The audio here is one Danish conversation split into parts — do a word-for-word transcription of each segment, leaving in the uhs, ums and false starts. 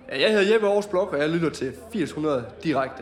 Ja, jeg hedder Jeppe Aarhus Blok, og jeg lytter til firs hundrede direkte.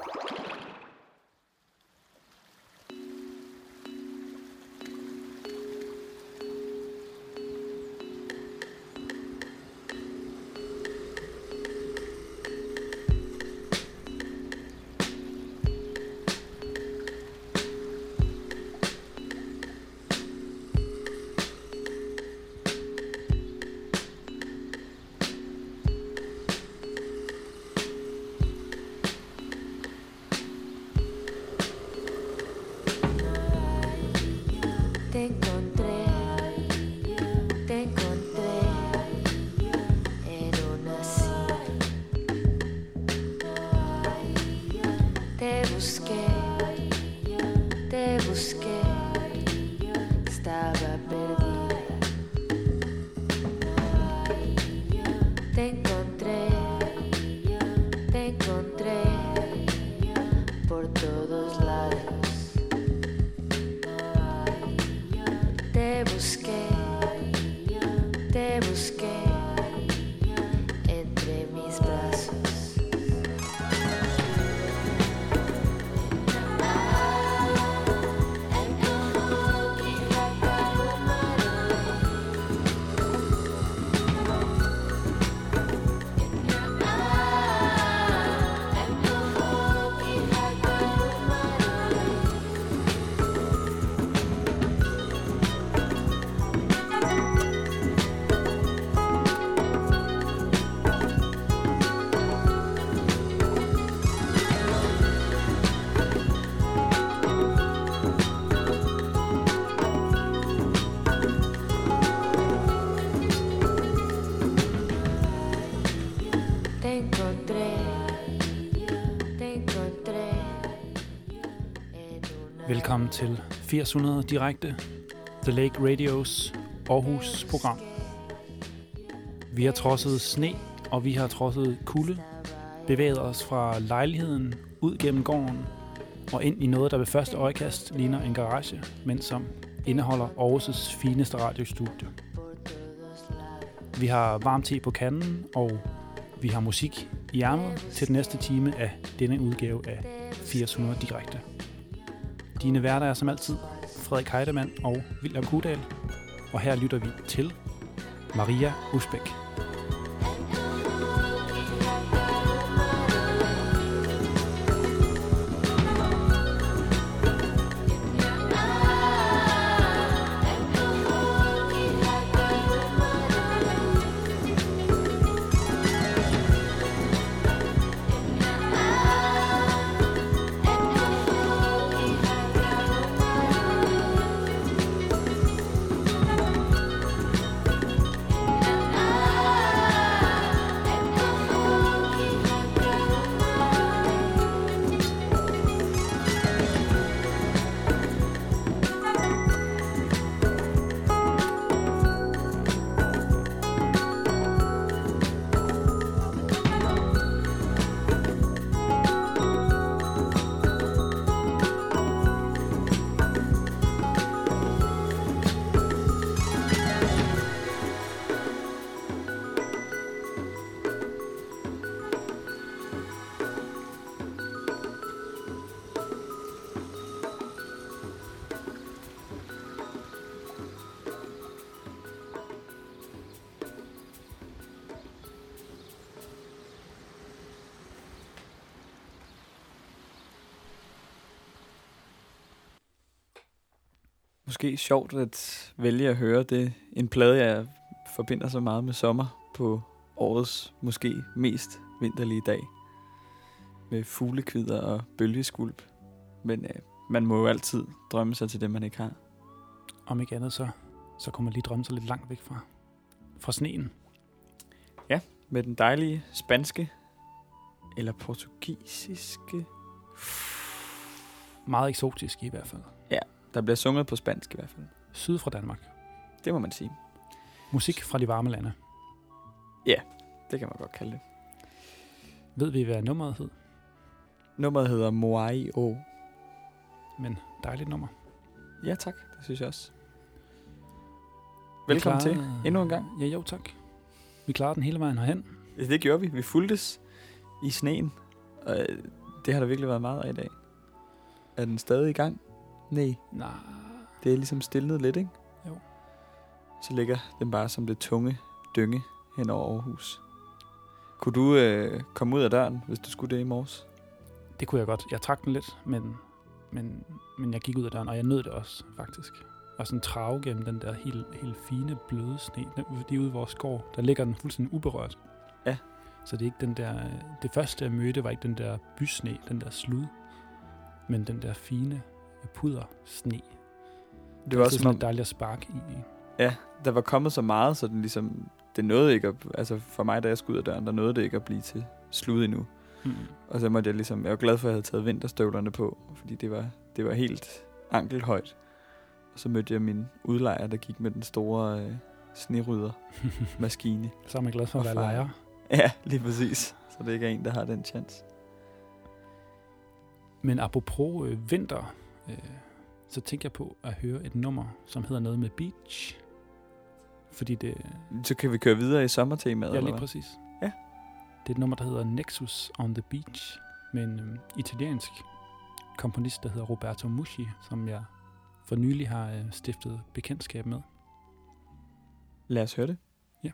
Velkommen til firs hundrede direkte, The Lake Radios Aarhus program. Vi har trodset sne, og vi har trodset kulde, bevæget os fra lejligheden ud gennem gården og ind i noget, der ved første øjekast ligner en garage, men som indeholder Aarhus' fineste radiostudie. Vi har varm te på kanden, og vi har musik i ærmet til den næste time af denne udgave af firs hundrede direkte. Dine værter er som altid Frederik Heidemann og William Kudal, og her lytter vi til Maria Usbek. Måske sjovt at vælge at høre det. En plade, jeg forbinder så meget med sommer på årets måske mest vinterlige dag. Med fuglekvidder og bølgeskulp. Men øh, man må jo altid drømme sig til det, man ikke har. Om ikke andet, så, så kunne man lige drømme sig lidt langt væk fra, fra sneen. Ja, med den dejlige spanske eller portugisiske. Meget eksotisk i hvert fald. Ja, der bliver sunget på spansk i hvert fald. Syd fra Danmark. Det må man sige. Musik fra de varme lande. Ja, det kan man godt kalde det. Ved vi, hvad nummeret hed? Nummeret hedder Moai O. Men dejligt nummer. Ja tak, det synes jeg også. Velkommen klarede, til endnu en gang. Ja, jo tak. Vi klarede den hele vejen herhen. Ja, det gjorde vi. Vi fulgtes i sneen, og øh, det har der virkelig været meget af i dag. Er den stadig i gang? Nej. Nej. Det er ligesom stilnet lidt, ikke? Jo. Så ligger den bare som det tunge dynge hen over Aarhus. Kunne du øh, komme ud af døren, hvis du skulle det i morges? Det kunne jeg godt. Jeg trak den lidt, men, men, men jeg gik ud af døren, og jeg nød det også, faktisk. Og sådan trave gennem den der helt, helt fine, bløde sne. Lige ude i vores gård, der ligger den fuldstændig uberørt. Ja. Så det er ikke den der... Det første, jeg mødte, var ikke den der bysne, den der slud, men den der fine pudersne. Det var også sådan som lidt dejligt at sparke i. Ja, der var kommet så meget, så den ligesom... Det nåede ikke at... Altså for mig, da jeg skulle ud af døren, der nåede det ikke at blive til slud endnu. Mm. Og så måtte jeg ligesom... Jeg var glad for, at jeg havde taget vinterstøvlerne på, fordi det var, det var helt ankelhøjt. Og så mødte jeg min udlejer, der gik med den store øh, snerydder-maskine. Så er man glad for at være lejer. Ja, lige præcis. Så det ikke er en, der har den chance. Men apropos øh, vinter, øh, så tænker jeg på at høre et nummer, som hedder noget med beach. Fordi det... Så kan vi køre videre i sommertemaet, ja, eller lige hvad? præcis. Ja. Det er et nummer, der hedder Nexus on the Beach, med en øh, italiensk komponist, der hedder Roberto Muschi, som jeg for nylig har øh, stiftet bekendtskab med. Lad os høre det. Ja.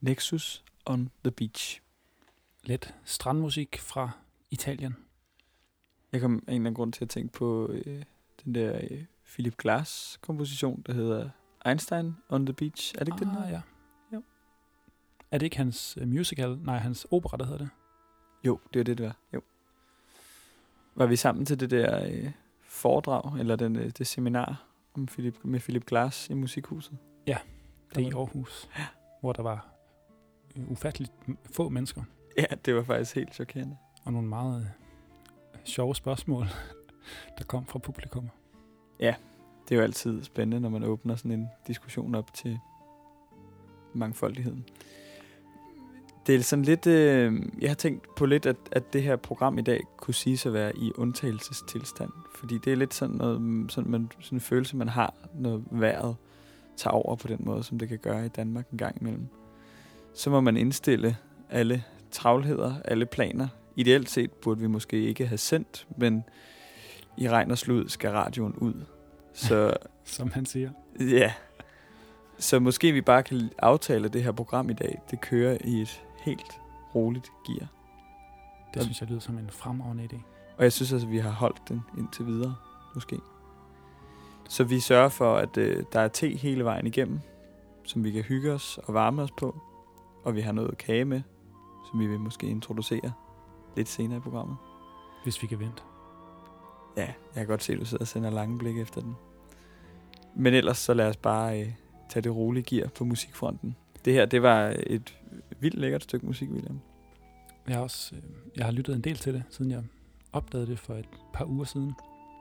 Nexus on the Beach. Lidt strandmusik fra Italien. Jeg kom af en eller anden grund til at tænke på øh, den der øh, Philip Glass komposition, der hedder Einstein on the Beach. Er det ikke ah, den her? Ja. Jo. Er det ikke hans uh, musical? Nej, hans opera, der hedder det. Jo, det er det, det var. Jo. Var vi sammen til det der øh, foredrag, eller den, øh, det seminar om Philip, med Philip Glass i Musikhuset? Ja, det er i var Aarhus, ja. hvor der var øh, ufatteligt få mennesker. Ja, det var faktisk helt chokerende. Og nogle meget øh, sjove spørgsmål, der kom fra publikum. Ja, det er jo altid spændende, når man åbner sådan en diskussion op til mangfoldigheden. Det er sådan lidt, øh, jeg har tænkt på lidt, at, at det her program i dag kunne siges at være i undtagelsestilstand. Fordi det er lidt sådan, noget, sådan, man, sådan en følelse, man har, når vejret tager over på den måde, som det kan gøre i Danmark en gang imellem. Så må man indstille alle travlheder, alle planer. Ideelt set burde vi måske ikke have sendt, men i regn og slud skal radioen ud. Så som han siger. ja, så måske vi bare kan aftale det her program i dag. Det kører i et helt roligt gear. Det synes jeg lyder som en fremragende idé. Og jeg synes altså, at vi har holdt den indtil videre, måske. Så vi sørger for, at øh, der er te hele vejen igennem, som vi kan hygge os og varme os på. Og vi har noget kage med, som vi vil måske introducere lidt senere i programmet. Hvis vi kan vente. Ja, jeg kan godt se, at du sidder og sender lange blik efter den. Men ellers så lad os bare øh, tage det rolige gear på musikfronten. Det her, det var et vildt lækkert stykke musik, William. Jeg har også, øh, jeg har lyttet en del til det, siden jeg opdagede det for et par uger siden.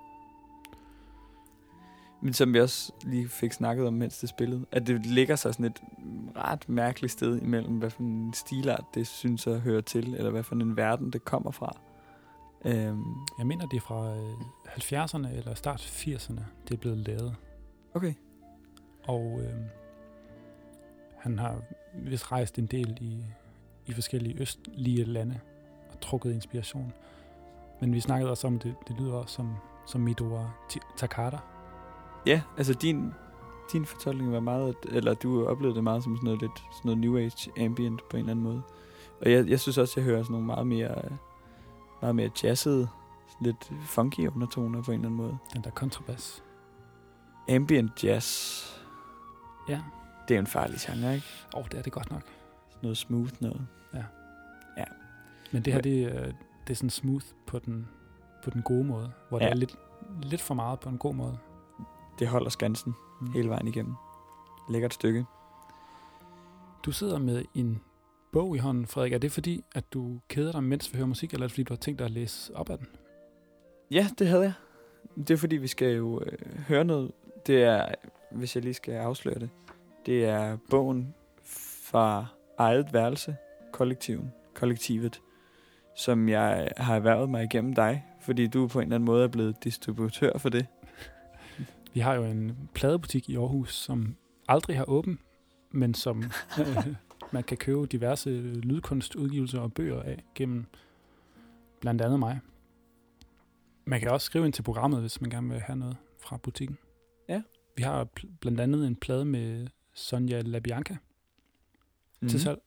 Men som vi også lige fik snakket om, mens det spillede, at det ligger sig sådan et ret mærkeligt sted imellem, hvad for en stilart det synes at høre til, eller hvad for en verden det kommer fra. Øhm. Jeg mener, det er fra øh, halvfjerdserne eller start firserne, det er blevet lavet. Okay. Og øh, han har vist rejst en del i, i forskellige østlige lande og trukket inspiration. Men vi snakkede også om, det, det lyder også som, som Midori Takada. Ja, altså din, din fortolkning var meget, eller du oplevede det meget som sådan noget lidt sådan noget New Age ambient på en eller anden måde. Og jeg, jeg synes også, jeg hører sådan nogle meget mere, meget mere jazzede, lidt funky undertoner på en eller anden måde. Den der kontrabas. Ambient jazz. Ja. Det er jo en farlig genre, ikke? Åh, oh, det er det godt nok. Noget smooth noget. Ja. Ja. Men det her, det, er, det er sådan smooth på den, på den gode måde, hvor ja. Det er lidt, lidt for meget på en god måde. Det holder skansen mm. hele vejen igennem. Lækkert stykke. Du sidder med en bog i hånden, Frederik. Er det fordi, at du keder dig, mens vi hører musik, eller er det fordi, du har tænkt dig at læse op af den? Ja, det havde jeg. Det er fordi, vi skal jo øh, høre noget. Det er, hvis jeg lige skal afsløre det, det er bogen fra Eget Værelse, kollektiven, kollektivet, som jeg har erhvervet mig igennem dig, fordi du på en eller anden måde er blevet distributør for det. Vi har jo en pladebutik i Aarhus, som aldrig har åbent, men som øh, man kan købe diverse lydkunstudgivelser og bøger af gennem blandt andet mig. Man kan også skrive ind til programmet, hvis man gerne vil have noget fra butikken. Ja. Vi har pl- blandt andet en plade med Sonja LaBianca mm. til salg.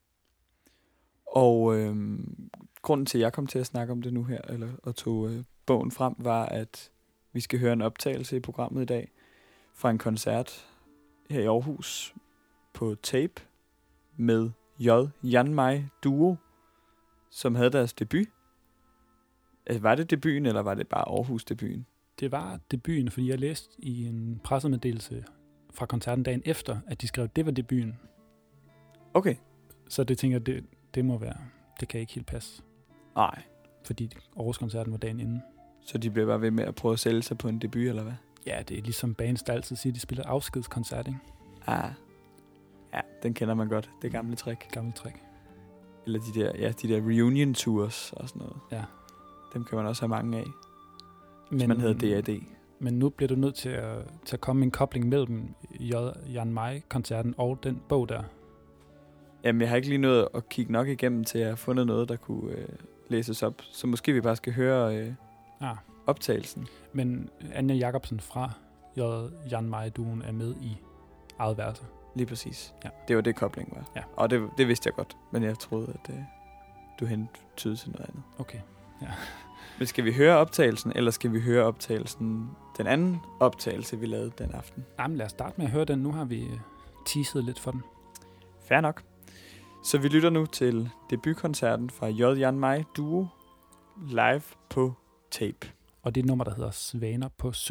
Og øh, grunden til, at jeg kom til at snakke om det nu her, eller og tog øh, bogen frem, var, at vi skal høre en optagelse i programmet i dag fra en koncert her i Aarhus på tape med J. Jan Mai Duo, som havde deres debut. Altså, var det debuten, eller var det bare Aarhus-debuten? Det var debuten, fordi jeg læste i en pressemeddelelse fra koncerten dagen efter, at de skrev, at det var debuten. Okay. Så det tænker jeg, det, det må være. Det kan ikke helt passe. Nej. Fordi Aarhus-koncerten var dagen inden. Så de bliver bare ved med at prøve at sælge sig på en debut, eller hvad? Ja, det er ligesom bands, der altid siger, at de spiller afskedskoncert, ikke? Ah. Ja, den kender man godt. Det gamle trick. Gamle trick. Eller de der, ja, de der reunion tours og sådan noget. Ja. Dem kan man også have mange af, hvis men, man hedder D A D. Men nu bliver du nødt til at, til at komme en kobling mellem J. Jan Mai-koncerten og den bog der. Jamen, jeg har ikke lige nået at kigge nok igennem til at have fundet noget, der kunne øh, læses op. Så måske vi bare skal høre øh, ah. optagelsen. Men Anja Jacobsen fra J. Jan Mai-duoen er med i Eget Værelse. Lige præcis. Ja. Det var det, koblingen var. Ja. Og det, det vidste jeg godt, men jeg troede, at øh, du hentydede til noget andet. Okay, ja. Men skal vi høre optagelsen, eller skal vi høre optagelsen, den anden optagelse, vi lavede den aften? Jamen, lad os starte med at høre den. Nu har vi øh, teaset lidt for den. Fair nok. Så vi lytter nu til debutkoncerten fra J. Jan Maj Duo live på tape. Og det er et nummer, der hedder Svaner på sø.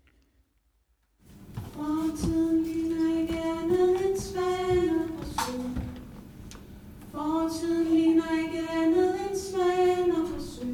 Fortiden ligner ikke andet end svaner på sø. Fortiden ligner ikke andet end svaner på sø.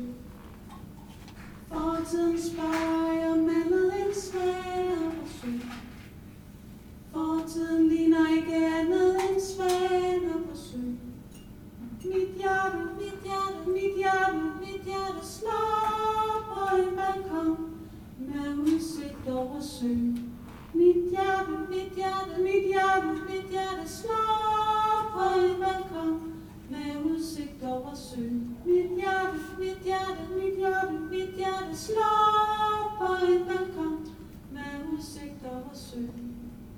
Fortiden spejler mandet end svaner på sø. Fortiden ligner ikke andet end svaner på sø. Mit hjerte, mit hjerte, mit hjerte, mit hjerte slår på en balkon med udsigt over søen. Mit hjerte, mit hjerte, mit hjerte, mit hjerte slår på en balkon med udsigt over søen. Mit hjerte, mit hjerte, mit hjerte, mit hjerte slår på en balkon med udsigt over søen.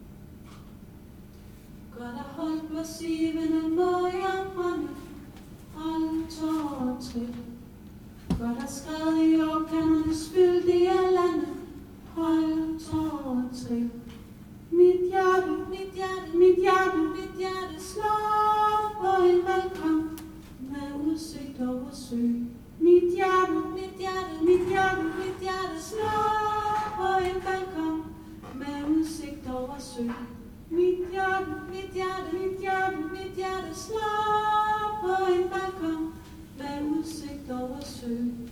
Godt at holde på sivene, må jeg brænde, hold tårer og træt. Godt at skrevet i årkandernes fyldige lande, hold tårer og træt. Mit hjerte, mit hjerte, mit hjerte, mit hjerte slår på en balkon med udsigt over søen. Mit hjerte, mit hjerte, mit hjerte, mit hjerte slår på en balkon med udsigt over søen. Mit hjerte, mit hjerte, mit hjerte, mit hjerte slår på en balkon med udsigt over søen.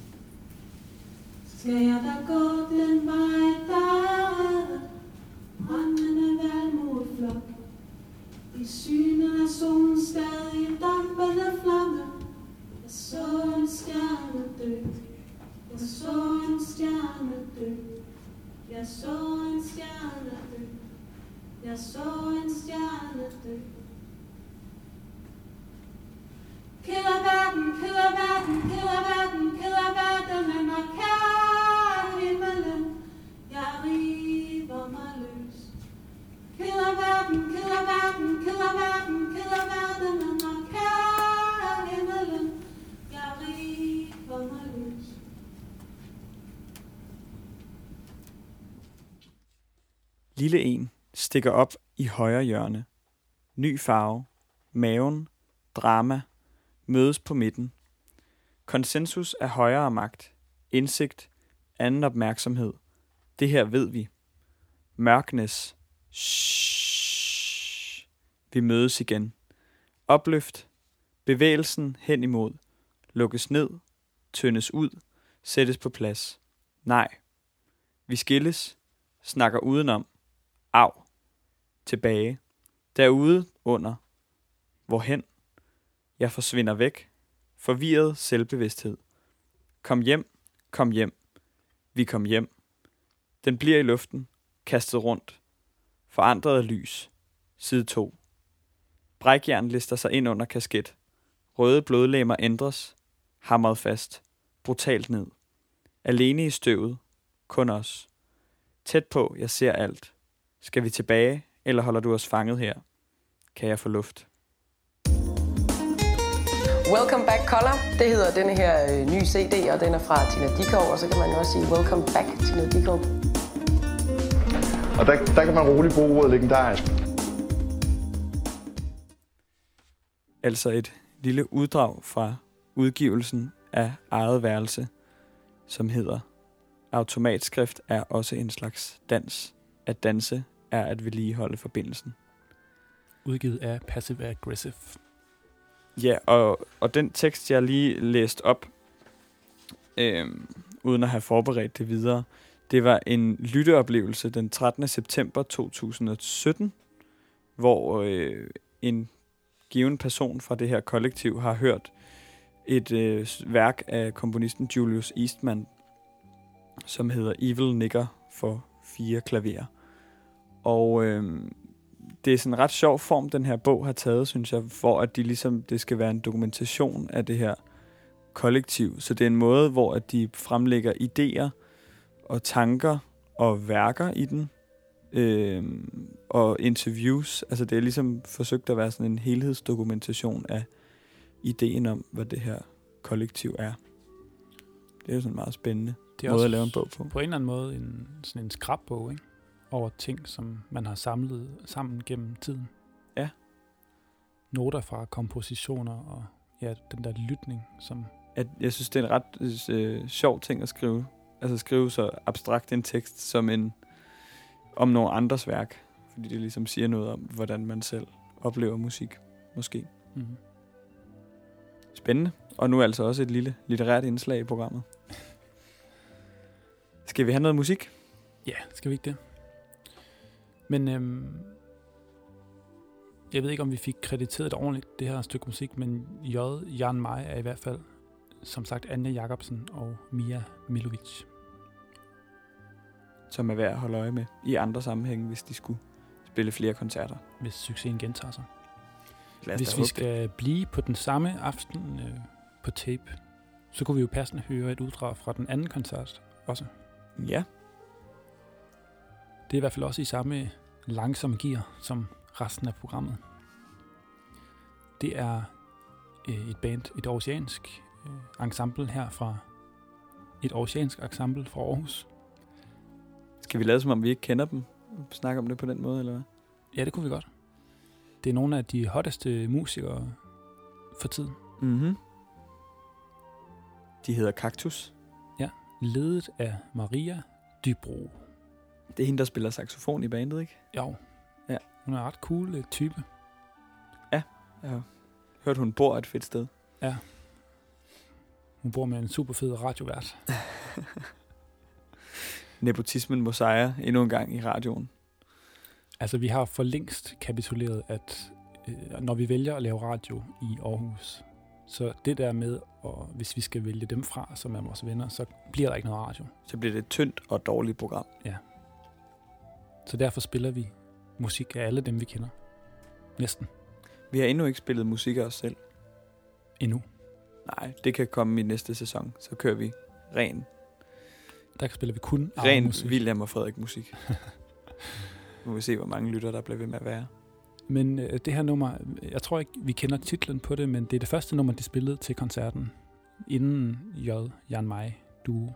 Skal jeg da gå den vej, der er reddet, brændende valmueflok, i synet af solen stadig en dampende flamme. Jeg så en stjerne dø, jeg så en stjerne dø, jeg så en stjerne dø, jeg så en stjerne dø. Keder verden, keder verden, keder verden, keder verden, men er kær himmelen, jeg river mig løs. Keder verden, keder verden, keder verden, keder verden, men er kær himmelen, jeg river mig løs. Lille en stikker op i højre hjørne. Ny farve, maven, drama, mødes på midten. Konsensus er højere magt, indsigt, anden opmærksomhed. Det her ved vi. Mørknes. Shhh. Vi mødes igen. Opløft. Bevægelsen hen imod. Lukkes ned. Tyndes ud. Sættes på plads. Nej. Vi skilles. Snakker udenom. Au. Tilbage. Derude under. Hvorhen? Jeg forsvinder væk. Forvirret selvbevidsthed. Kom hjem. Kom hjem. Vi kom hjem. Den bliver i luften. Kastet rundt. Forandret af lys. Side to. Brækjern lister sig ind under kasket. Røde blodlegemer ændres. Hamret fast. Brutalt ned. Alene i støvet. Kun os. Tæt på, jeg ser alt. Skal vi tilbage, eller holder du os fanget her? Kan jeg få luft? Welcome Back Color, det hedder denne her øh, nye C D, og den er fra Tina Dickow, og så kan man også sige Welcome Back Tina Dickow. Og der, der kan man roligt bruge ordet legendarisk. Altså et lille uddrag fra udgivelsen af Eget Værelse, som hedder Automatskrift er også en slags dans. At danse er at vedligeholde forbindelsen. Udgivet af Passive Aggressive. Ja, og, og den tekst, jeg lige læste op, øhm, uden at have forberedt det videre, det var en lytteoplevelse den trettende september to tusind og sytten, hvor øh, en given person fra det her kollektiv har hørt et øh, værk af komponisten Julius Eastman, som hedder Evil Nigger for fire klaverer. Og øh, det er sådan en ret sjov form, den her bog har taget, synes jeg, for at de ligesom, det skal være en dokumentation af det her kollektiv. Så det er en måde, hvor at de fremlægger idéer og tanker og værker i den, øh, og interviews. Altså det er ligesom forsøgt at være sådan en helhedsdokumentation af ideen om, hvad det her kollektiv er. Det er jo sådan meget spændende Det er måde også at lave en bog på. På en eller anden måde en, sådan en skrabbog, ikke? Over ting, som man har samlet sammen gennem tiden. Ja. Noter fra kompositioner og ja, den der lytning, som... At jeg synes, det er en ret øh, sjov ting at skrive. Altså skrive så abstrakt en tekst som en om nogle andres værk. Fordi det ligesom siger noget om, hvordan man selv oplever musik, måske. Mm-hmm. Spændende. Og nu altså også et lille litterært indslag i programmet. Skal vi have noget musik? Ja, skal vi ikke det? Men øhm, jeg ved ikke, om vi fik krediteret det ordentligt, det her stykke musik, men J. Jan Maj er i hvert fald, som sagt, Anja Jacobsen og Mia Milovic. Som er værd at holde øje med i andre sammenhænge, hvis de skulle spille flere koncerter. Hvis succesen gentager sig. Hvis vi skal det. blive på den samme aften øh, på tape, så kunne vi jo passende høre et uddrag fra den anden koncert også. Ja. Det er i hvert fald også i samme langsomme gear som resten af programmet. Det er øh, et band, et aarhusiansk øh, ensemble her fra et aarhusiansk ensemble fra Aarhus. Skal vi lade som om vi ikke kender dem? Snakke om det på den måde, eller hvad? Ja, det kunne vi godt. Det er nogle af de hotteste musikere for tiden. Mhm. De hedder Kaktus. Ja, ledet af Maria Dybro. Det er hende, der spiller saxofon i bandet, ikke? Jo. Ja. Hun er en ret cool uh, type. Ja, jeg har hørt, hun bor et fedt sted. Ja. Hun bor med en super fed radiovært. Nepotismen må sejre endnu en gang i radioen. Altså, vi har for længst kapituleret, at øh, når vi vælger at lave radio i Aarhus, så det der med, og hvis vi skal vælge dem fra, som er vores venner, så bliver der ikke noget radio. Så bliver det et tyndt og dårligt program. Ja. Så derfor spiller vi musik af alle dem, vi kender. Næsten. Vi har endnu ikke spillet musik af os selv. Endnu. Nej, det kan komme i næste sæson. Så kører vi ren. Der spiller vi kun Ren musik. William og Frederik musik. Nu må vi se, hvor mange lytter, der bliver ved med at være. Men øh, det her nummer, jeg tror ikke, vi kender titlen på det, men det er det første nummer, de spillede til koncerten. Inden J. Jan Maj Duo.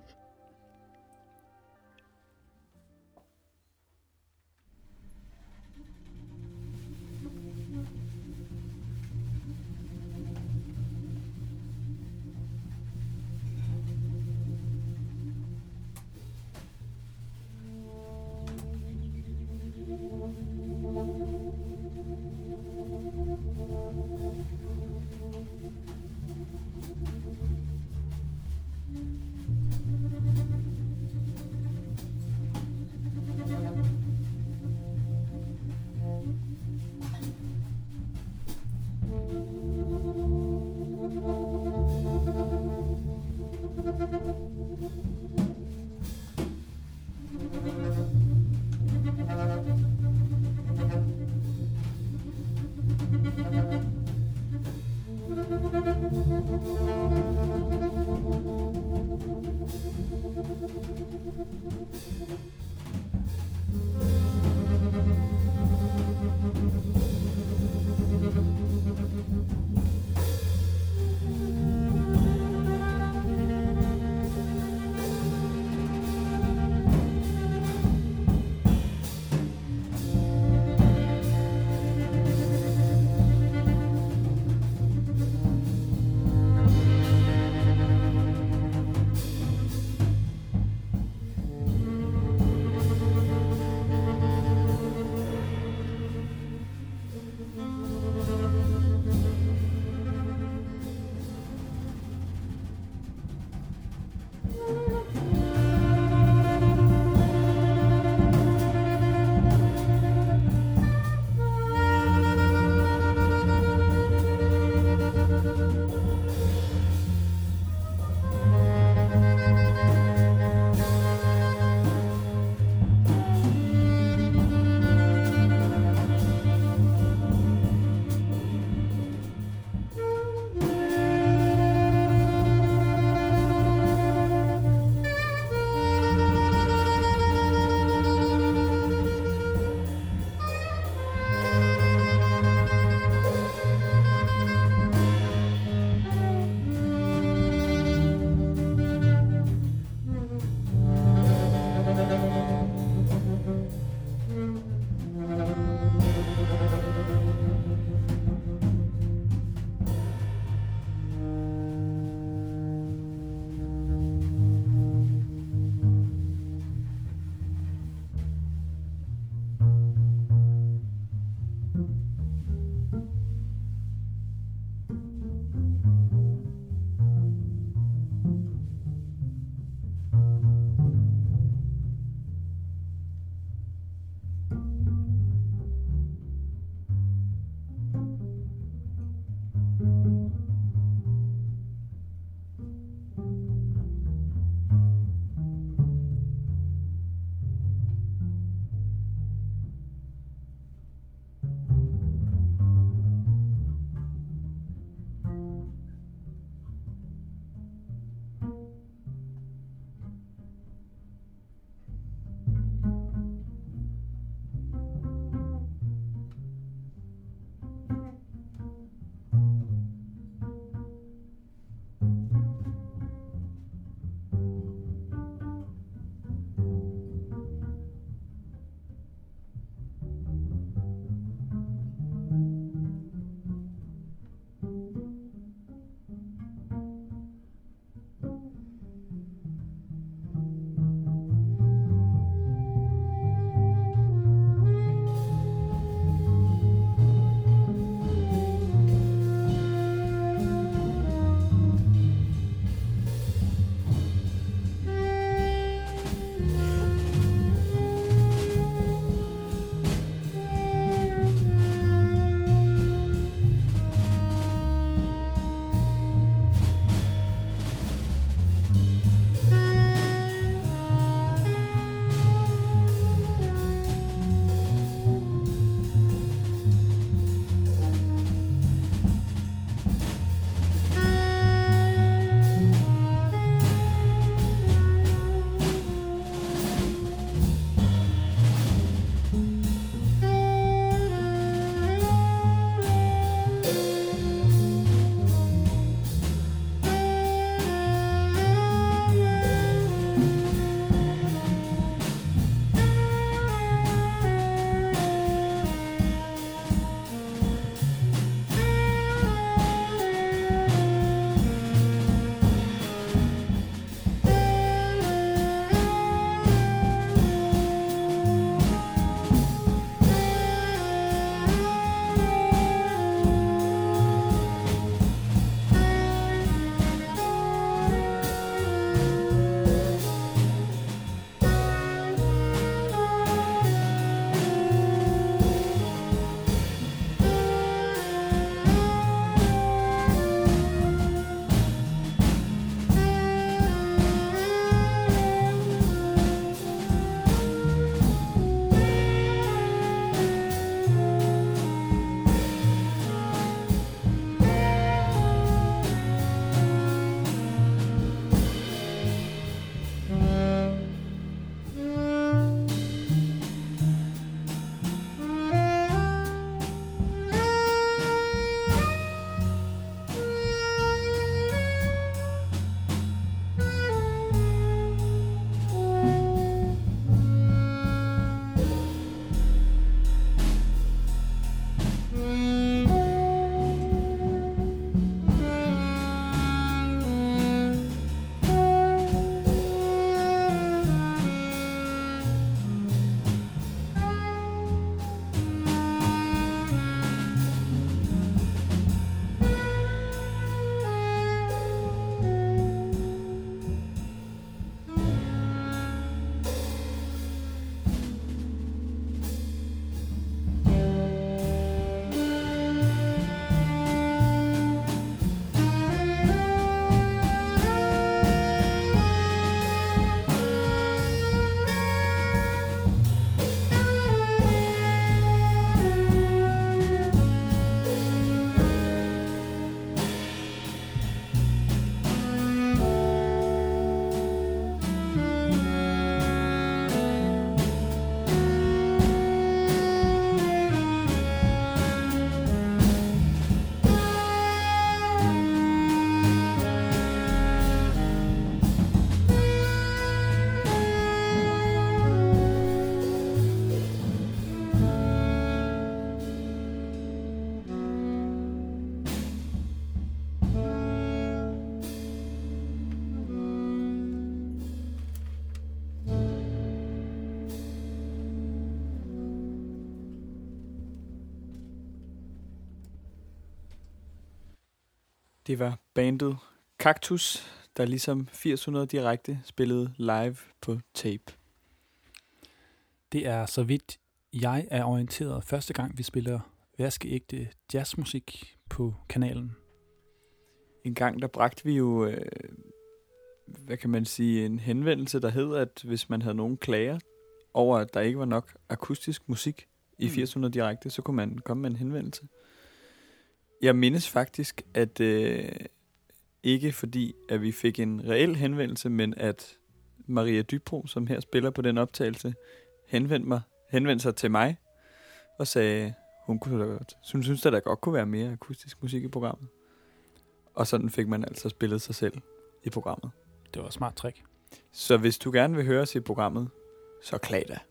Det var bandet Kaktus, der ligesom firs hundrede direkte spillede live på tape. Det er, så vidt jeg er orienteret, første gang, vi spiller vaskeægte jazzmusik på kanalen. En gang, der bragte vi jo, øh, hvad kan man sige, en henvendelse, der hed, at hvis man havde nogen klager over, at der ikke var nok akustisk musik i Mm. firs hundrede direkte, så kunne man komme med en henvendelse. Jeg mindes faktisk, at øh, ikke fordi, at vi fik en reel henvendelse, men at Maria Dybro, som her spiller på den optagelse, henvendte, mig, henvendte sig til mig og sagde, hun kunne da godt, hun synes, at der godt kunne være mere akustisk musik i programmet. Og sådan fik man altså spillet sig selv i programmet. Det var et smart trick. Så hvis du gerne vil høre os i programmet, så klag da.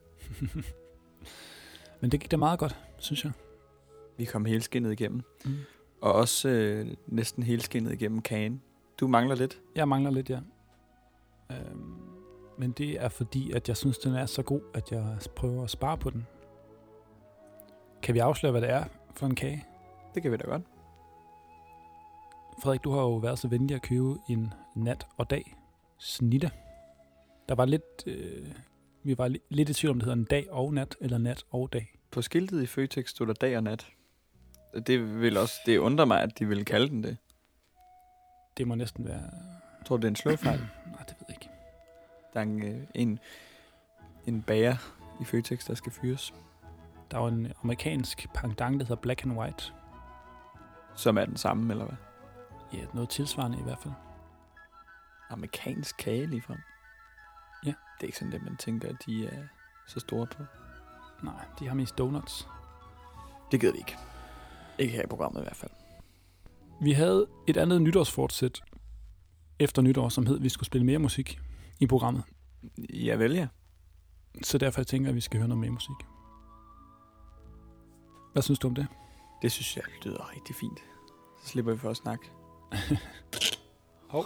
Men det gik da meget godt, synes jeg. Vi kom helskindet igennem. Mm. Og også øh, næsten helskindet igennem kagen. Du mangler lidt. Jeg mangler lidt, ja. Øhm, men det er fordi, at jeg synes, den er så god, at jeg prøver at spare på den. Kan vi afsløre, hvad det er for en kage? Det kan vi da godt. Frederik, du har jo været så venlig at købe en nat og dag snitte. Der var lidt, øh, vi var li- lidt i tvivl om, det hedder en dag og nat, eller nat og dag. På skiltet i Føtex stod der dag og nat. Det vil også, det undrer mig, at de ville kalde den det. Det må næsten være... Jeg tror, det er en slåfejl. Nej, det ved jeg ikke. Der er en, øh, en, en bager i Føtex, der skal fyres. Der er jo en amerikansk pendant, der hedder Black and White. Som er den samme, eller hvad? Ja, noget tilsvarende i hvert fald. Amerikansk kage ligefrem. Ja. Det er ikke sådan det, man tænker, at de er så store på. Nej, de har mest donuts. Det gider vi ikke. Ikke her i programmet i hvert fald. Vi havde et andet nytårsfortsæt efter nytår, som hed, at vi skulle spille mere musik i programmet. Jeg vælger. Så derfor tænker jeg, at vi skal høre noget mere musik. Hvad synes du om det? Det synes jeg lyder rigtig fint. Så slipper vi for at snakke. Hov.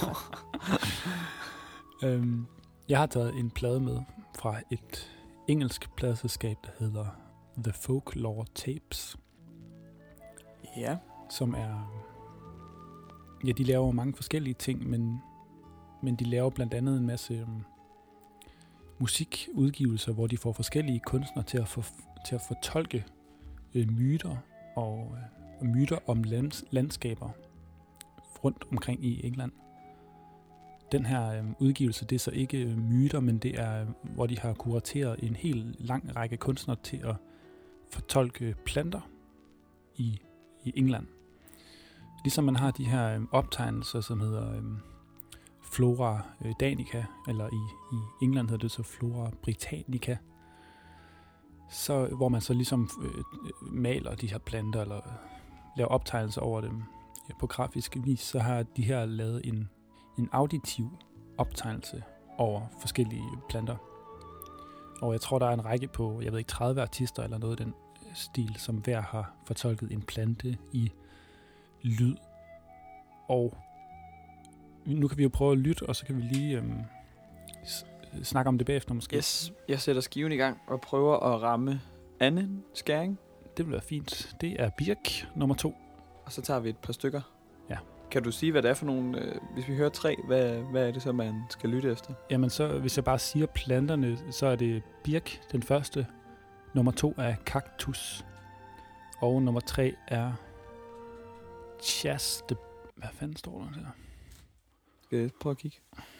øhm, jeg har taget en plade med fra et engelsk pladeselskab, der hedder The Folklore Tapes, Ja. som er... Ja, de laver mange forskellige ting, men, men de laver blandt andet en masse um, musikudgivelser, hvor de får forskellige kunstnere til at, for, til at fortolke øh, myter og, øh, og myter om lands, landskaber rundt omkring i England. Den her øh, udgivelse, det er så ikke øh, myter, men det er, øh, hvor de har kurateret en helt lang række kunstnere til at fortolke planter i, i England. Ligesom man har de her øh, optegnelser, som hedder øh, Flora øh, Danica, eller i, i England hedder det så Flora Britannica, så, hvor man så ligesom øh, maler de her planter, eller laver optegnelser over dem ja, på grafisk vis, så har de her lavet en, en auditiv optegnelse over forskellige planter. Og jeg tror, der er en række på, jeg ved ikke, tredive artister eller noget af den stil, som hver har fortolket en plante i lyd. Og nu kan vi jo prøve at lytte, og så kan vi lige øhm, s- snakke om det bagefter måske. Yes, jeg sætter skiven i gang og prøver at ramme anden skæring. Det vil være fint. Det er birk nummer to. Og så tager vi et par stykker. Ja. Kan du sige, hvad det er for nogle... Øh, hvis vi hører tre, hvad, hvad er det så, man skal lytte efter? Jamen så, hvis jeg bare siger planterne, så er det birk, den første. Nummer to er kaktus. Og nummer tre er chaste... Hvad fanden står der der? Skal jeg prøve at kigge?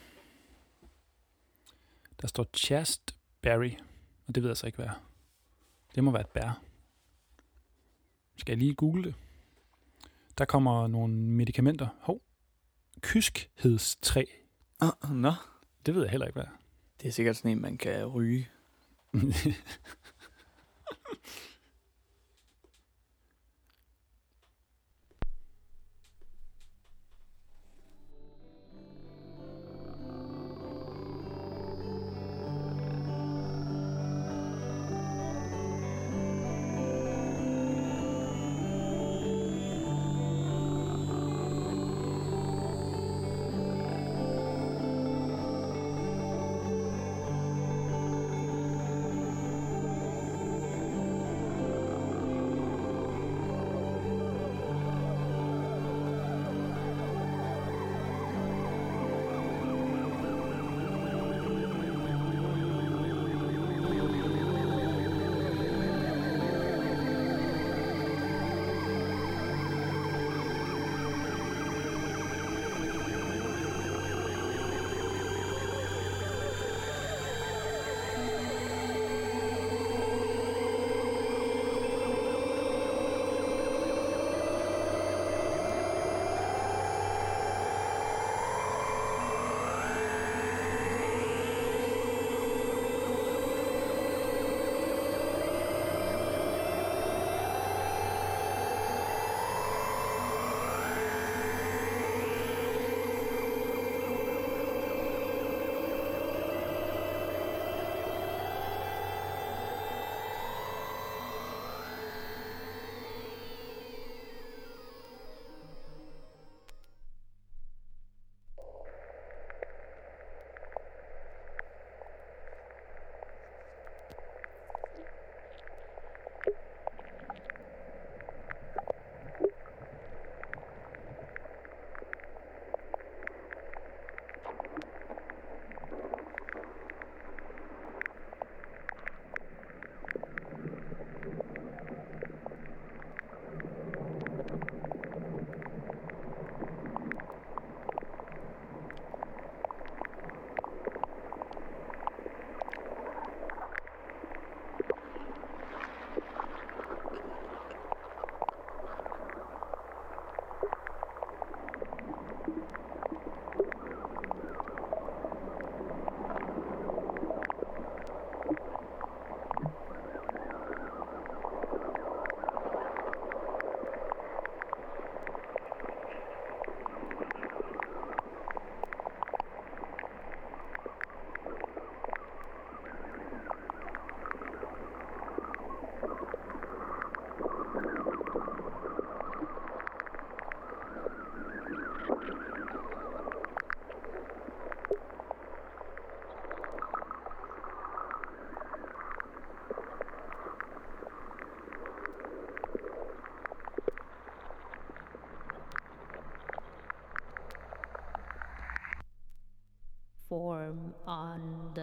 Der står chasteberry, og det ved jeg så ikke, hvad er. Det må være et bær. Skal jeg lige google det? Der kommer nogle medicamenter. Hov. Kyskhedsstræ. Uh, Nå. Det ved jeg heller ikke, hvad er. Det er sikkert sådan en, man kan ryge.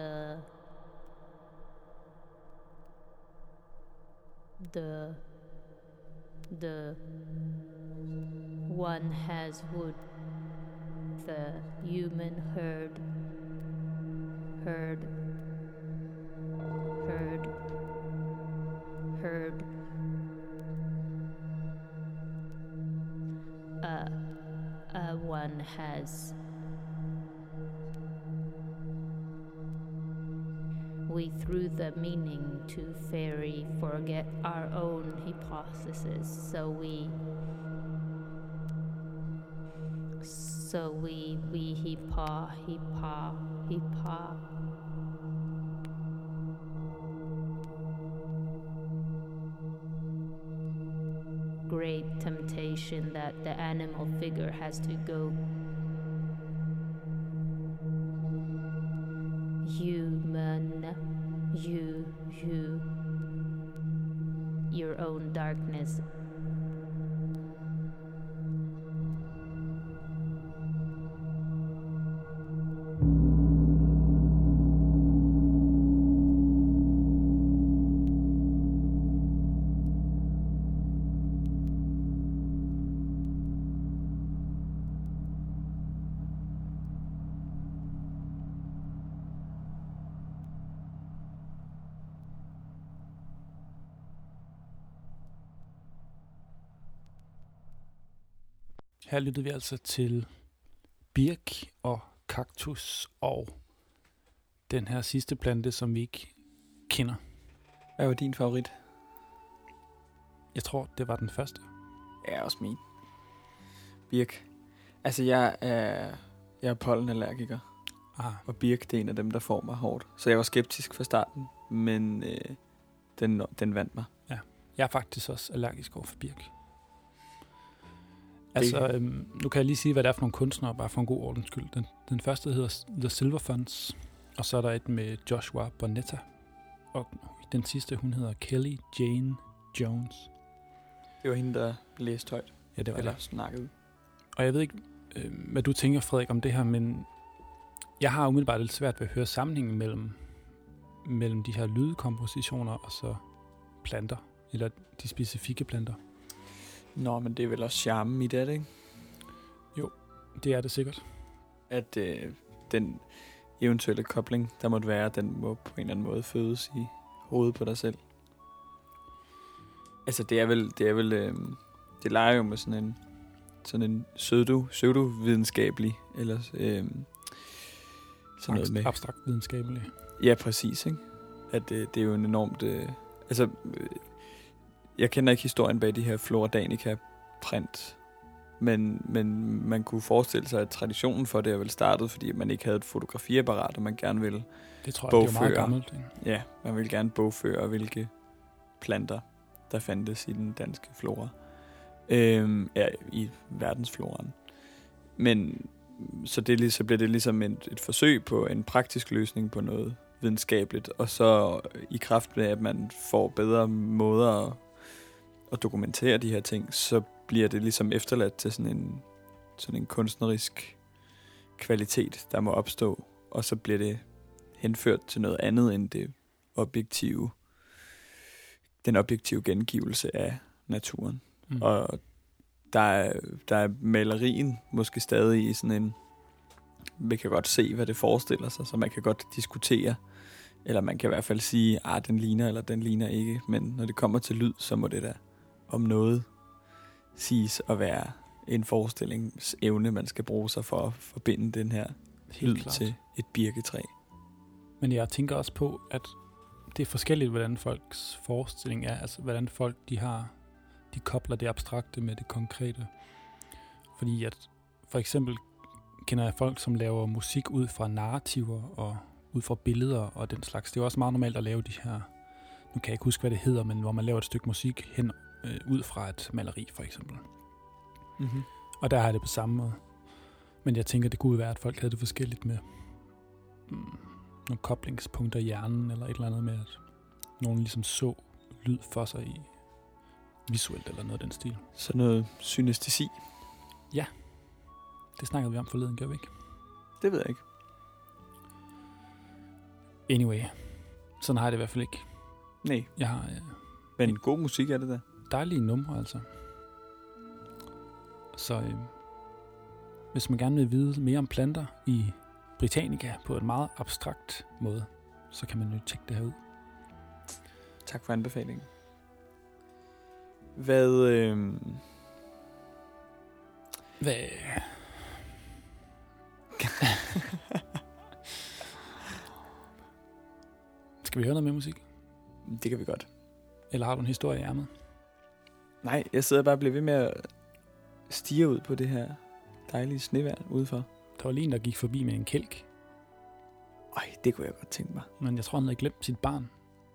the the the one has wood, the human herd herd herd herd uh, uh one has we threw the meaning to fairy forget our own hypothesis, so we so we we hipa hipa hipa great temptation that the animal figure has to go human, you, you, your own darkness. Her lyttede vi altså til birk og kaktus og den her sidste plante, som vi ikke kender. Hvad var din favorit? Jeg tror, det var den første. Ja, også min. Birk. Altså, jeg er, jeg er pollenallergiker. Ah. Og birk, det er en af dem, der får mig hårdt. Så jeg var skeptisk fra starten, men øh, den, den vandt mig. Ja, jeg er faktisk også allergisk over for birk. Altså, øhm, nu kan jeg lige sige, hvad det er for nogle kunstnere, bare for en god ordens skyld. Den, den første hedder The Silverfunds, og så er der et med Joshua Bonetta. Og den sidste, hun hedder Kelly Jane Jones. Det var hende, der læste højt. Ja, det var Eller det. snakkede. Og jeg ved ikke, øh, hvad du tænker, Frederik, om det her, men jeg har umiddelbart lidt svært ved at høre sammenhængen mellem, mellem de her lydkompositioner og så planter, eller de specifikke planter. Nå, men det er vel også charmen i det, ikke? Jo, det er det sikkert. At øh, den eventuelle kobling, der måtte være, den må på en eller anden måde fødes i hovedet på dig selv. Altså, det er vel, det er vel, øh, det leger jo med sådan en, sådan en pseudo, pseudo-videnskabelig, eller øh, sådan noget med. Abstrakt videnskabelig. Ja, præcis, ikke? At øh, det er jo en enormt, øh, altså, øh, jeg kender ikke historien bag de her Flora Danica print, men, men man kunne forestille sig, at traditionen for det er vel startet, fordi man ikke havde et fotografiapparat, og man gerne ville det tror jeg, bogføre. Det er meget gammelt. Ikke? Ja, man ville gerne bogføre, hvilke planter, der fandtes i den danske flora. Øhm, ja, i verdensfloraen. Men så, det, så bliver det ligesom et, et forsøg på en praktisk løsning på noget videnskabeligt, og så i kraft af, at man får bedre måder at, at dokumentere de her ting, så bliver det ligesom efterladt til sådan en, sådan en kunstnerisk kvalitet, der må opstå, og så bliver det henført til noget andet end det objektive, den objektive gengivelse af naturen. Mm. Og der er, der er malerien måske stadig i sådan en, vi kan godt se, hvad det forestiller sig, så man kan godt diskutere, eller man kan i hvert fald sige, ah, den ligner, eller den ligner ikke, men når det kommer til lyd, så må det da om noget siges at være en forestillingsevne, man skal bruge sig for at forbinde den her Helt lyd klart. til et birketræ. Men jeg tænker også på, at det er forskelligt, hvordan folks forestilling er, altså hvordan folk, de har, de kobler det abstrakte med det konkrete. Fordi at, for eksempel kender jeg folk, som laver musik ud fra narrativer og ud fra billeder og den slags. Det er også meget normalt at lave de her, nu kan jeg ikke huske, hvad det hedder, men hvor man laver et stykke musik hen øh, ud fra et maleri, for eksempel. Mm-hmm. Og der er det på samme måde. Men jeg tænker, det kunne være, at folk havde det forskelligt med mm, nogle koblingspunkter i hjernen, eller et eller andet med, at nogen ligesom så lyd for sig i visuelt, eller noget af den stil. Så noget synestesi? Ja. Det snakkede vi om forleden, gør vi ikke? Det ved jeg ikke. Anyway, sådan har jeg det i hvert fald ikke. Nej, Jeg har øh, men god musik er det der. dejlige numre, altså. Så øh, hvis man gerne vil vide mere om planter i Britannica på en meget abstrakt måde, så kan man jo tjekke det her ud. Tak for anbefalingen. Hvad... Øh... Hvad? Skal vi høre noget mere musik? Det kan vi godt. Eller har du en historie i ærmet? Nej, jeg sidder bare og bliver ved med at stige ud på det her dejlige snevejr udenfor. Der var lige en, der gik forbi med en kælk, Ej, det kunne jeg godt tænke mig. men jeg tror, han havde glemt sit barn.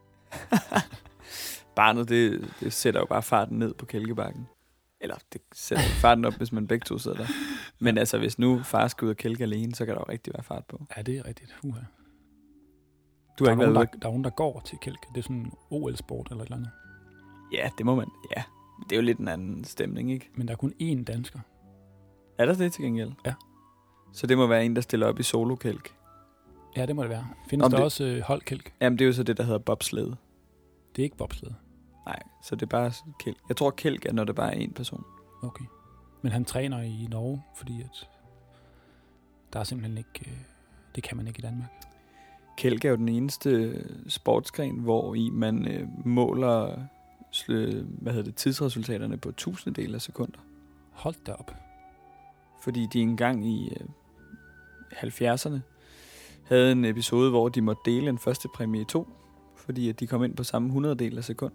Barnet, det, det sætter jo bare farten ned på kælkebakken. Eller det sætter farten op, hvis man begge to sidder der. Men altså, hvis nu far skal ud og kælke alene, så kan der jo rigtig være fart på. Ja, det er rigtigt. Uha. Du Der har er, ikke nogen, været der, der er nogen, der går til kælk. Det er sådan en O L-sport eller et eller andet. Ja, det må man. Ja, det er jo lidt en anden stemning, ikke? Men der er kun én dansker. Er der det til gengæld? Ja. Så det må være en, der stiller op i solokælk. Ja, det må det være. Findes Om der det- også øh, holdkælk? Jamen, det er jo så det, der hedder bobsled. Det er ikke bobsled. Nej, så det er bare kælk. Jeg tror, kælk er, når det bare er én person. Okay. Men han træner i Norge, fordi at der er simpelthen ikke... Øh, det kan man ikke i Danmark. Kælk er jo den eneste sportsgren, hvor i man øh, måler sl- hvad hedder det, tidsresultaterne på tusindedele af sekunder. Hold da op. Fordi de engang i øh, halvfjerdserne havde en episode, hvor de måtte dele en første præmie i to, fordi at de kom ind på samme hundrededel af sekund.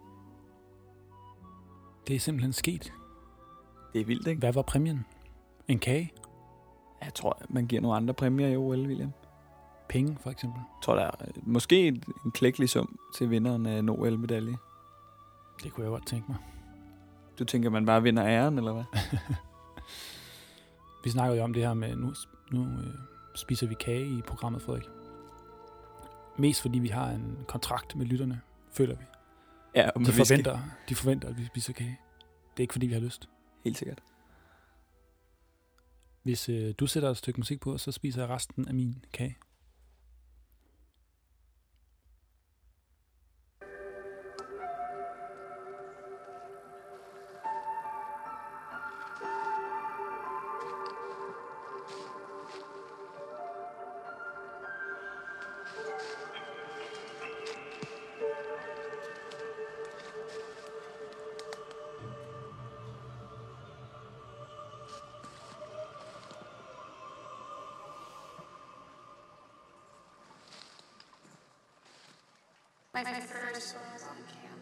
Det er simpelthen sket. Det er vildt, ikke? Hvad var præmien? En kage? Jeg tror, at man giver nogle andre præmier i O L, William. Penge, for eksempel? Jeg tror, der er øh, måske en en klækkelig sum til vinderen af en O L-medalje. Det kunne jeg godt tænke mig. Du tænker, man bare vinder æren, eller hvad? Vi snakker jo om det her med, nu, nu øh, spiser vi kage i programmet, Frederik. Mest fordi vi har en kontrakt med lytterne, føler vi. Ja, og De med whisky. forventer, de forventer, at vi spiser kage. Det er ikke fordi, vi har lyst. Helt sikkert. Hvis øh, du sætter et stykke musik på, så spiser jeg resten af min kage. My first was on cam.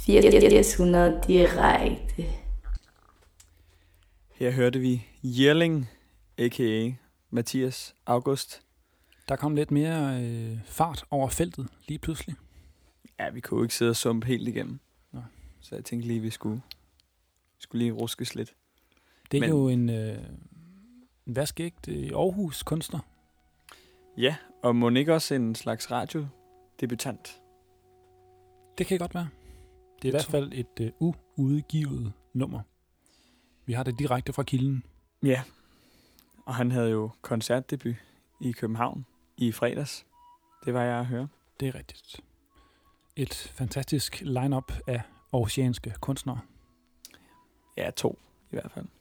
firs hundrede direkte. Her hørte vi Yearling, a k a. Mathias August. Der kom lidt mere øh, fart over feltet lige pludselig. Ja, vi kunne jo ikke sidde og sumpe helt igennem. Nå. Så jeg tænkte lige, vi skulle, skulle lige ruskes lidt. Det er Men, jo en, øh, en vaskeægt øh, Aarhus kunstner. Ja, og må ikke også en slags radiodebutant? Det kan godt være. Det er i hvert fald et øh, uudgivet nummer. Vi har det direkte fra kilden. Ja, og han havde jo koncertdebut i København i fredags. Det var jeg at høre. Det er rigtigt. Et fantastisk line-up af aarhusianske kunstnere. Ja, to i hvert fald.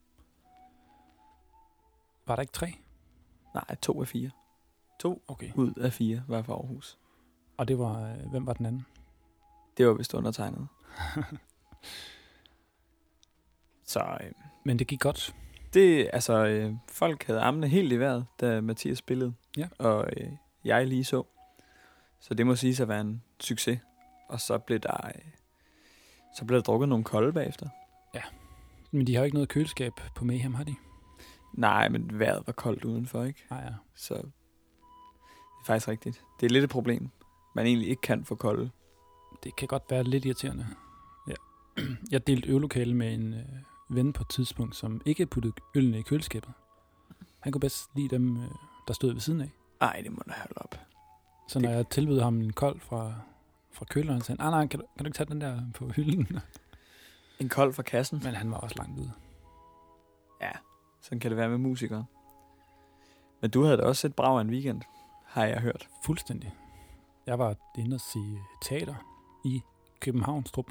Var der ikke tre? Nej, to af fire. To okay. ud af fire var fra Aarhus. Og det var, øh, hvem var den anden? Det var vist undertegnet. Så, øh, Men det gik godt. Det, altså, øh, folk havde armene helt i vejret, da Mathias spillede. Ja. Og øh, jeg lige så. Så det må siges at være en succes. Og så blev der, øh, så blev der drukket nogle kolde bagefter. Ja, men de har jo ikke noget køleskab på Mayhem, har de? Nej, men vejret var koldt udenfor, ikke? Nej, ja. Så det er faktisk rigtigt. Det er lidt et problem, man egentlig ikke kan få kolde. Det kan godt være lidt irriterende. Ja. Jeg delte øvelokale med en øh, ven på et tidspunkt, som ikke puttede ølene i køleskabet. Han kunne bedst lide dem, øh, der stod ved siden af. Ej, det må da holde op. Så når det... jeg tilbød ham en kold fra, fra køleren, så sagde han, ah, nej, kan du, kan du ikke tage den der på hylden? En kold fra kassen? Men han var også langt ude. Ja, sådan kan det være med musikere. Men du havde da også et brag af en weekend, har jeg hørt. Fuldstændig. Jeg var inde og se teater i Københavnstrup.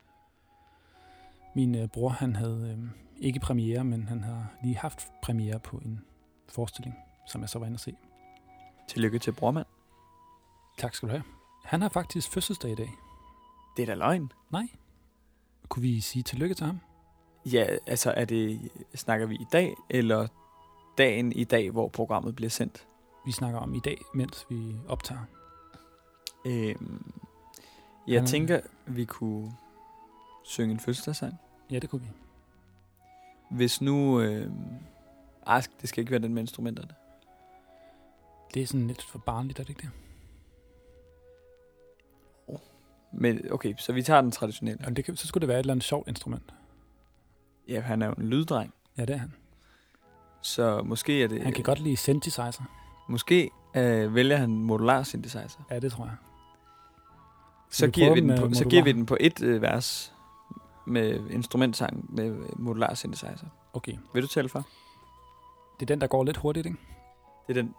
Min øh, bror, han havde øh, ikke premiere, men han har lige haft premiere på en forestilling, som jeg så var inde og se. Tillykke til brormand. Tak skal du have. Han har faktisk fødselsdag i dag. Det er da løgn. Nej. Kunne vi sige tillykke til ham? Ja, altså er det, snakker vi i dag, eller dagen i dag, hvor programmet bliver sendt? Vi snakker om i dag, mens vi optager. Øhm, jeg Han... tænker, vi kunne synge en fødselsdagssang. Ja, det kunne vi. Hvis nu... Øh, ej, det skal ikke være den med instrumenterne. Det er sådan lidt for barnligt, er det ikke det? Oh. Men okay, så vi tager den traditionelle. Ja, det kan, så skulle det være et eller andet sjovt instrument. Ja, han er jo en lyddreng. Ja, det er han. Så måske er det... Han kan godt lide synthesizer. Måske øh, vælger han modular synthesizer. Ja, det tror jeg. Så, giver vi, den på, så giver vi den på et øh, vers med instrumentsang med modular synthesizer. Okay. Vil du tælle for? Det er den, der går lidt hurtigt, ikke? Det er den...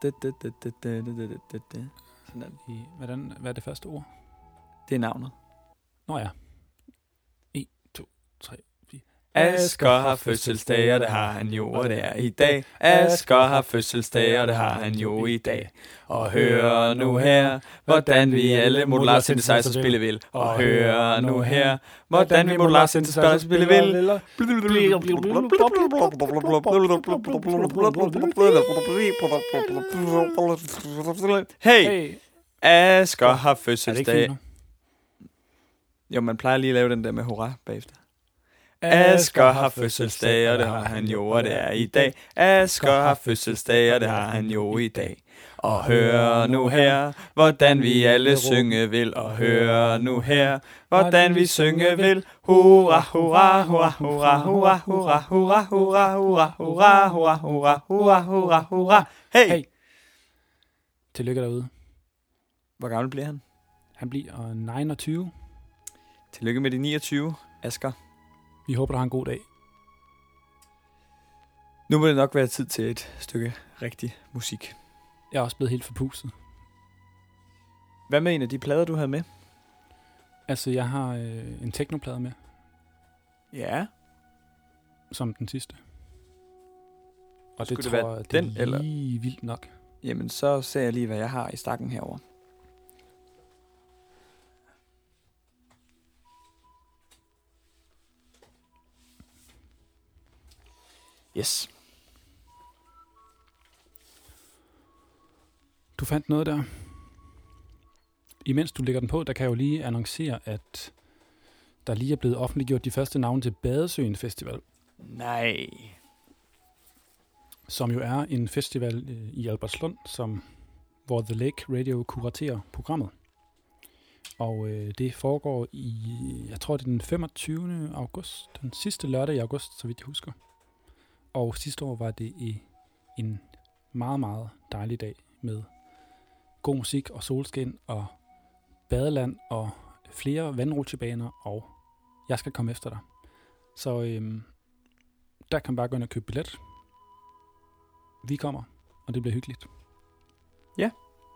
Sådan der. I, hvordan, hvad er det første ord? Det er navnet. Nå ja. en, to, tre, fire. Asger har fødselsdag, og det har han jo, og det er i dag. Asger har fødselsdag, og det har han jo i dag. Og hør nu her, hvordan vi alle modular synthesizer spille vil. Og hør nu her, hvordan vi modular synthesizer spille vil. Hey! Asger har fødselsdag. Jo, man plejer lige at lave den der med hurra bagefter. Asger har fødselsdag, og det har han jo, og det er i dag. Asger har fødselsdag, og det har han jo i dag. Og hør nu her, hvordan vi alle synge vil. Og hør nu her, hvordan vi synge vil. Hurra, hurra, hurra, hurra, hurra, hurra, hurra, hurra, hurra, hurra, hurra, hurra, hurra, hurra, hurra. Hey! Tillykke derude. Hvor gammel bliver han? Han bliver niogtyve. Tillykke med de niogtyve, Asger. Vi håber, du har en god dag. Nu må det nok være tid til et stykke rigtig musik. Jeg er også blevet helt forpustet. Hvad med en af de plader, du havde med? Altså, jeg har øh, en teknoplade med. Ja. Som den sidste. Og Skulle det, det tror være jeg, den, det er eller? lige vildt nok. Jamen, så ser jeg lige, hvad jeg har i stakken herover. Yes. Du fandt noget der. Imens du lægger den på, der kan jeg jo lige annoncere, at der lige er blevet offentliggjort de første navne til Badesøen Festival. Nej. Som jo er en festival øh, i Albertslund, som, hvor The Lake Radio kuraterer programmet. Og øh, det foregår i, jeg tror det er den femogtyvende august, den sidste lørdag i august, så vidt jeg husker. Og sidste år var det i en meget, meget dejlig dag med god musik og solskin og badeland og flere vandrutsjebaner, og jeg skal komme efter dig. Så øhm, der kan man bare gå ind og købe billet. Vi kommer, og det bliver hyggeligt. Ja.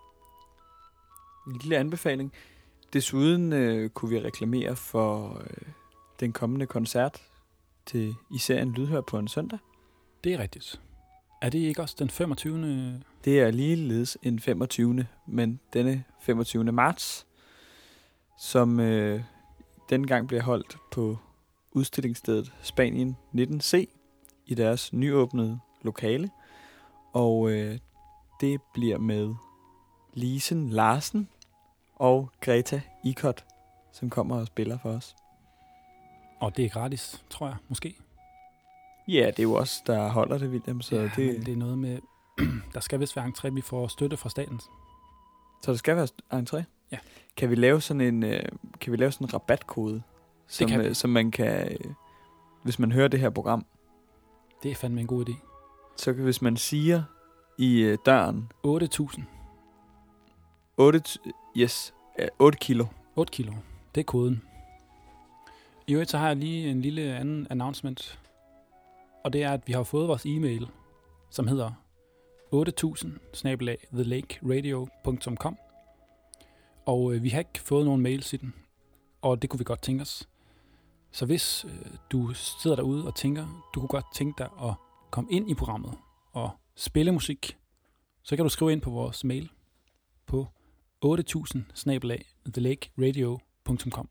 En lille anbefaling. Desuden øh, kunne vi reklamere for øh, den kommende koncert til i serien Lydhør på en søndag. Det er rigtigt. Er det ikke også den femogtyvende? Det er ligeledes en femogtyvende, men denne femogtyvende marts, som øh, denne gang bliver holdt på udstillingsstedet Spanien nitten C i deres nyåbnede lokale. Og øh, det bliver med Lisen Larsen og Greta Ikot, som kommer og spiller for os. Og det er gratis, tror jeg, måske. Ja, det er jo os, der holder det, William. Så ja, det... men det er noget med, der skal vist være entré, vi får støtte fra staten. Så der skal være entré? Ja. Kan vi lave sådan en, øh, kan vi lave sådan en rabatkode, som, øh, som man kan, øh, hvis man hører det her program? Det er fandme en god idé. Så kan, hvis man siger i øh, døren... otte tusind. otte, yes, øh, otte kilo. otte kilo, det er koden. I øvrigt så har jeg lige en lille anden announcement. Og det er, at vi har fået vores e-mail, som hedder otte tusind snabel-a the lake radio punktum com. Og øh, vi har ikke fået nogen mails i den, og det kunne vi godt tænke os. Så hvis øh, du sidder derude og tænker, du kunne godt tænke dig at komme ind i programmet og spille musik, så kan du skrive ind på vores mail på otte tusind snabel-a the lake radio punktum com.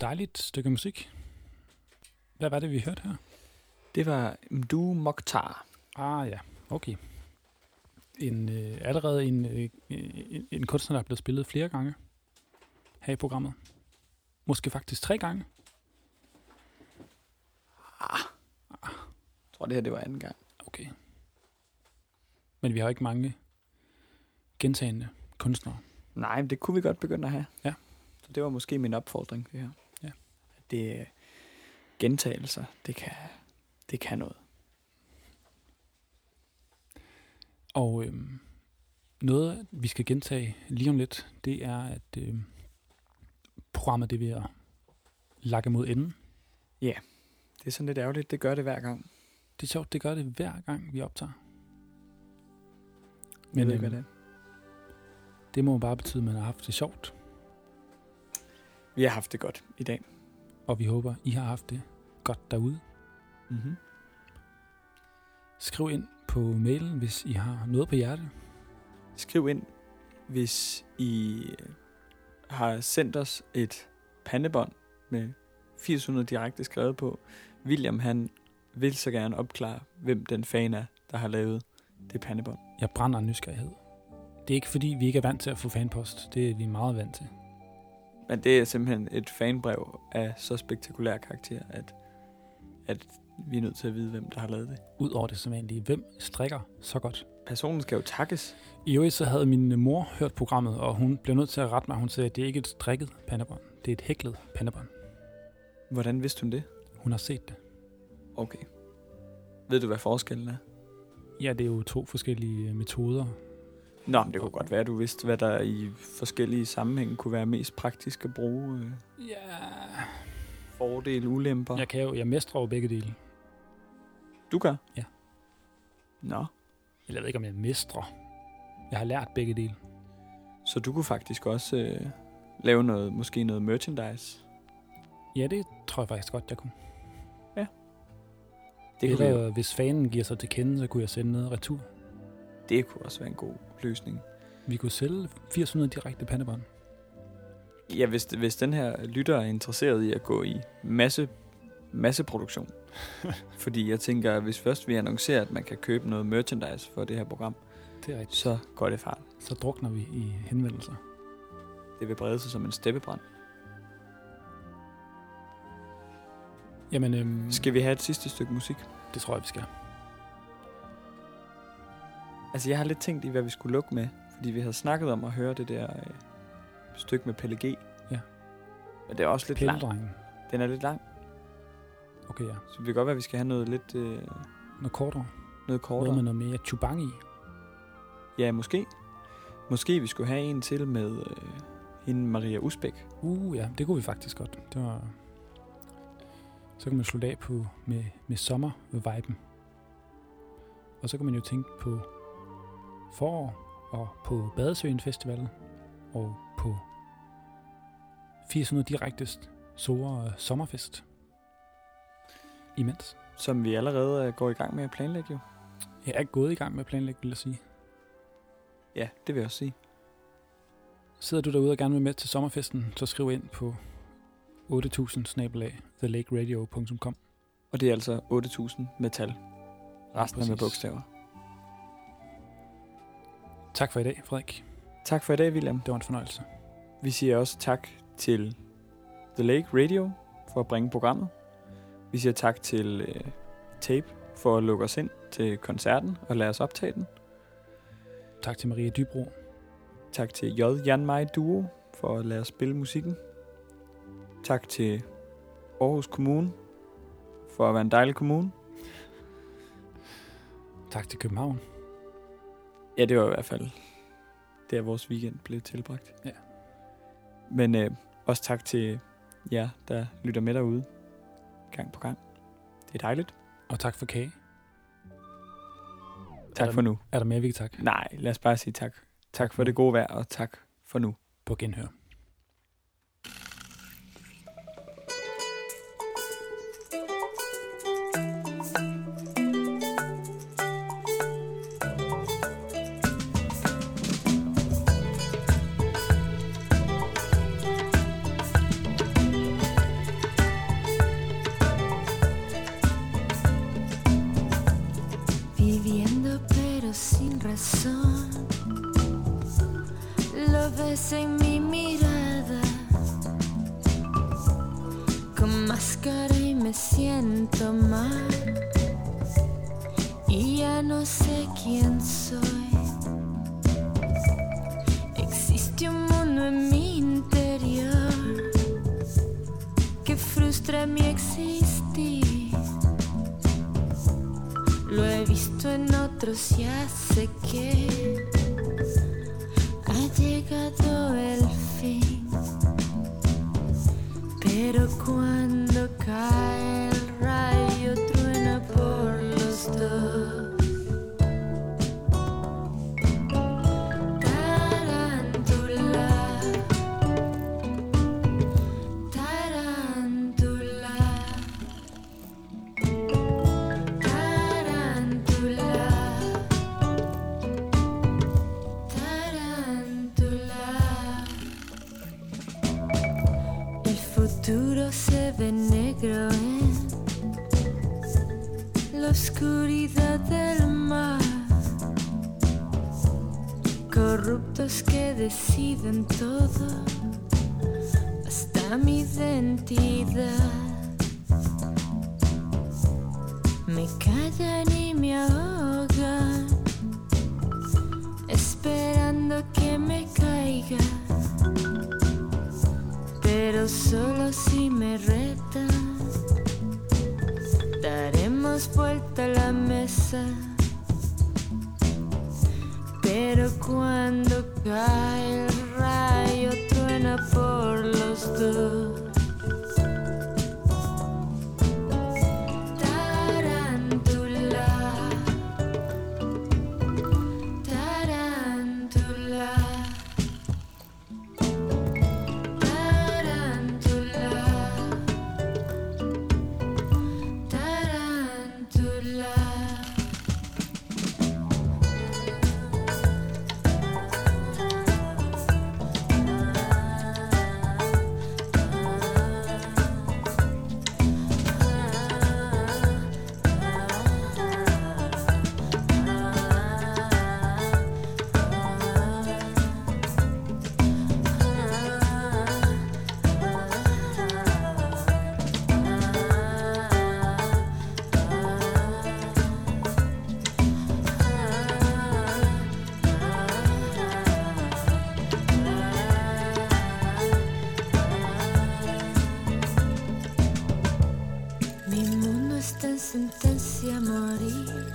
dejligt stykke musik. Hvad var det, vi hørte her? Det var Mdou Moctar. Ah ja, okay. En, øh, allerede en, øh, en, en kunstner, der er blevet spillet flere gange her i programmet. Måske faktisk tre gange. Ah. Jeg tror, det her det var anden gang. Okay. Men vi har ikke mange gentagende kunstnere. Nej, men det kunne vi godt begynde at have. Ja. Så det var måske min opfordring, det her. Ja. Det er gentagelser, det kan, det kan noget. Og øh, noget, vi skal gentage lige om lidt, det er, at øh, programmet det er ved at lakke mod enden. Ja, det er sådan lidt ærgerligt. Det gør det hver gang. Det er sjovt, det gør det hver gang, vi optager. Men Men ved, øh, hvad det er. det må bare betyde, at man har haft det sjovt. Vi har haft det godt i dag. Og vi håber, I har haft det godt derude. Mm-hmm. Skriv ind på mailen, hvis I har noget på hjerte. Skriv ind, hvis I har sendt os et pandebånd med firs hundrede direkte skrevet på. William, han vil så gerne opklare, hvem den fan er, der har lavet det pandebånd. Jeg brænder af nysgerrighed. Det er ikke fordi, vi ikke er vant til at få fanpost. Det er vi meget vant til. Men det er simpelthen et fanbrev af så spektakulær karakter, at, at vi er nødt til at vide, hvem der har lavet det. Udover det sædvanlige. Hvem strikker så godt? Personen skal jo takkes. I øvrigt så havde min mor hørt programmet, og hun blev nødt til at rette mig. Hun sagde, at det er ikke et strikket pandebånd. Det er et hæklet pandebånd. Hvordan vidste hun det? Hun har set det. Okay. Ved du, hvad forskellen er? Ja, det er jo to forskellige metoder. Nå, men det kunne godt være, at du vidste, hvad der i forskellige sammenhænge kunne være mest praktisk at bruge. Ja. Fordele, ulemper. Jeg kan jo, jeg mestrer jo begge dele. Du gør? Ja. Nå. Jeg ved ikke, om jeg mestrer. Jeg har lært begge dele. Så du kunne faktisk også øh, lave noget, måske noget merchandise? Ja, det tror jeg faktisk godt, jeg kunne. Ja. Det kunne Eller hvis fanen giver sig til kende, så kunne jeg sende noget retur. Det kunne også være en god løsning. Vi kunne sælge firs hundrede direkte pandebånd. Ja, hvis, hvis den her lytter er interesseret i at gå i masse, masseproduktion. Fordi jeg tænker, at hvis først vi annoncerer, at man kan købe noget merchandise for det her program, Det er rigtigt. så går det fart. Så drukner vi i henvendelser. Det vil brede sig som en steppebrand. Jamen, øhm, Skal vi have et sidste stykke musik? det tror jeg, vi skal. Altså, jeg har lidt tænkt i, hvad vi skulle lukke med. Fordi vi havde snakket om at høre det der øh, stykke med Pelle G. Ja. Men det er også lidt lang. Pælledrengen. Den er lidt lang. Okay, ja. Så det kan godt være, at vi skal have noget lidt... Øh, Noget kortere. noget kortere. Noget med noget mere chubang i. Ja, måske. Måske vi skulle have en til med øh, hende Maria Usbæk. Uh, ja, det kunne vi faktisk godt. Det var... Så kan man slutte af på med, med sommer-viben. Og så kan man jo tænke på forår, og på Badesøen Festival, og på firs hundrede direktest Sore Sommerfest. Imens. Som vi allerede går i gang med at planlægge jo. Jeg er gået i gang med at planlægge, vil jeg sige. Ja, det vil jeg også sige. Sidder du derude og gerne vil med til sommerfesten, så skriv ind på otte tusind snabel-a the lake radio punktum com. Og det er altså otte tusind med tal. Resten er med præcis. bogstaver. Tak for i dag, Frederik. Tak for i dag, William. Det var en fornøjelse. Vi siger også tak til The Lake Radio for at bringe programmet. Vi siger tak til øh, Tape for at lukke os ind til koncerten og lade os optage den. Tak til Maria Dybro. Tak til J. Jan Mai Duo for at lade os spille musikken. Tak til Aarhus Kommune for at være en dejlig kommune. Tak til København. Ja, det var i hvert fald der vores weekend blev tilbragt. Ja. Men øh, også tak til jer, der lytter med derude gang på gang. Det er dejligt. Og tak for kage. Tak der, for nu. Er der mere, vi kan takke? Nej, lad os bare sige tak. Tak for det gode vejr, og tak for nu. På genhør. máscara y me siento mal. Y ya no sé quién soy. Existe un mundo en mi interior que frustra mi existir. Lo he visto en otros, ya sé que ha llegado el fin. Pero cuando cae el rayo truena por los dos. Negro en la oscuridad del mar, corruptos que deciden todo, hasta mi identidad. Me callan y me ahogan, esperando que me caiga. Pero solo si me retan, daremos vuelta a la mesa. Pero cuando cae el rayo truena por los dos. Sentencia a morir.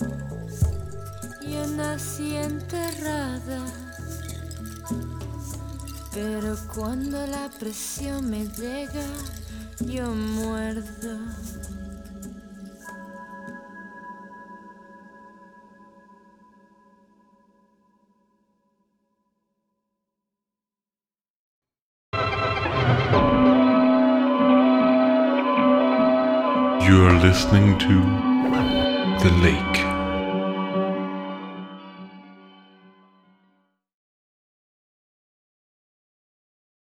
Yo nací enterrada, pero cuando la presión me llega, yo muerdo. You are listening to The Lake.